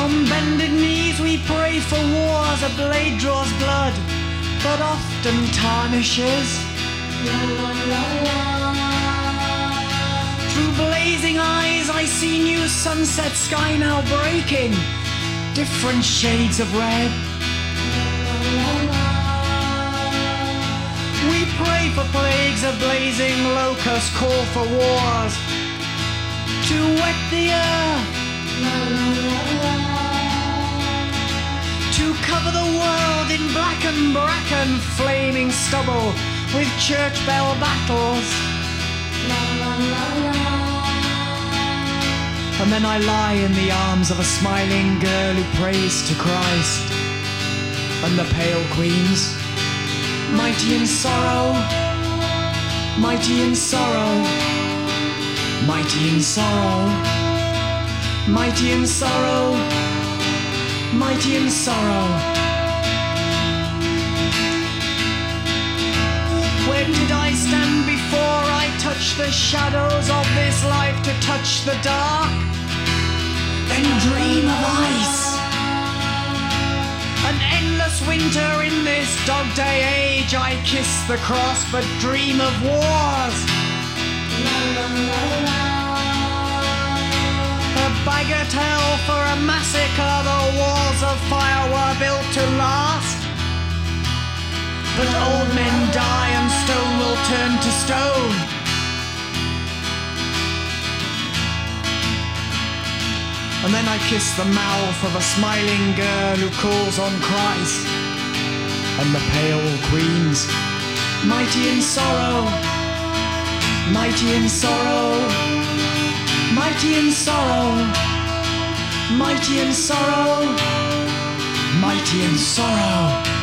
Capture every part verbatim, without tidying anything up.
On bended knees we pray for wars, a blade draws blood, but often tarnishes. Through blazing eyes I see new sunset sky now breaking, different shades of red. We pray for plagues, a blazing locust call for wars, to wet the earth, to cover the world in black and bracken, flaming stubble with church bell battles. And then I lie in the arms of a smiling girl who prays to Christ, and the pale queens, mighty in sorrow, mighty in sorrow, mighty in sorrow, mighty in sorrow, mighty in sorrow. Where did I stand before I touched the shadows of this life to touch the dark? Then dream of ice, an endless winter in this dog-day age. I kiss the cross but dream of wars. A bagatelle for a massacre, the walls of fire were built to last. But old men die and stone will turn to stone. And then I kiss the mouth of a smiling girl who calls on Christ, and the pale queens, mighty in sorrow, mighty in sorrow, mighty in sorrow, mighty in sorrow, mighty in sorrow.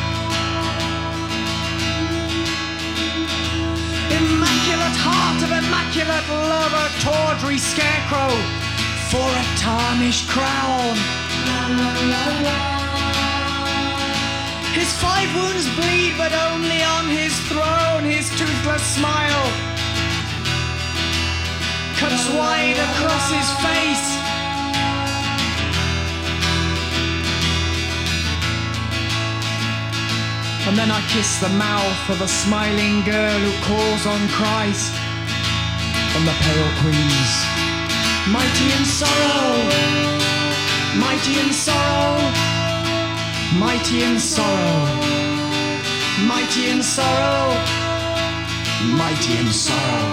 Immaculate heart of immaculate love, a tawdry scarecrow for a tarnished crown. His five wounds bleed, but only on his throne his toothless smile cuts wide across his face. And then I kiss the mouth of a smiling girl who calls on Christ, and the pale queens, mighty in sorrow, mighty in sorrow, mighty in sorrow, mighty in sorrow, mighty in sorrow.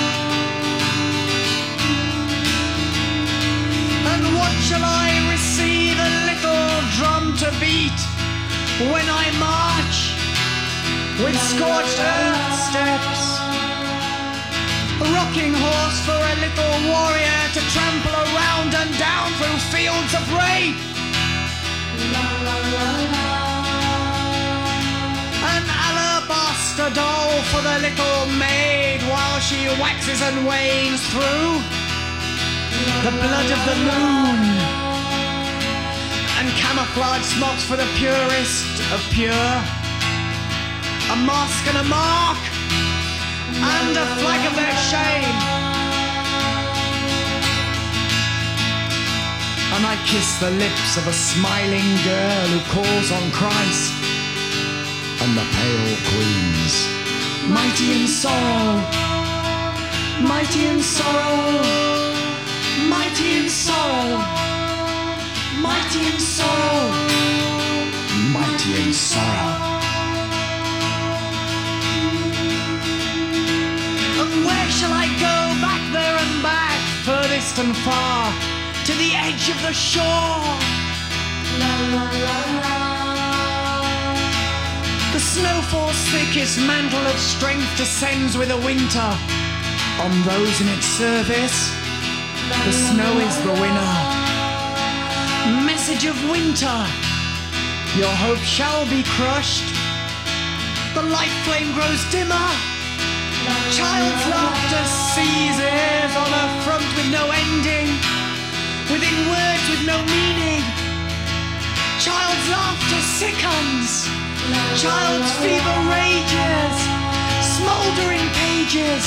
And what shall I receive a little drum to beat when I march with scorched earth steps? A rocking horse for a little warrior to trample around and down through fields of rape. An alabaster doll for the little maid while she waxes and wanes through the blood of the moon. And camouflage smocks for the purest of pure, a mask and a mark, and a flag of their shame. And I kiss the lips of a smiling girl who calls on Christ, and the pale queens, mighty in sorrow, mighty in sorrow, mighty in sorrow, mighty in sorrow, mighty in sorrow. And where shall I go? Back there and back, furthest and far, to the edge of the shore. La, la, la, la. The snow falls thick, its mantle of strength descends with the winter on those in its service. The snow is the winner. Message of winter, your hope shall be crushed. The light flame grows dimmer. Child's laughter seizes on a front with no ending, within words with no meaning. Child's laughter sickens. Child's fever rages. Smouldering pages.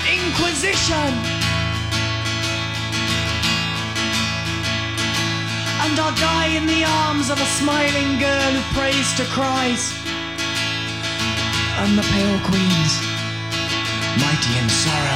Inquisition. and I'll die in the arms of a smiling girl who prays to Christ. And the pale queens, mighty in sorrow,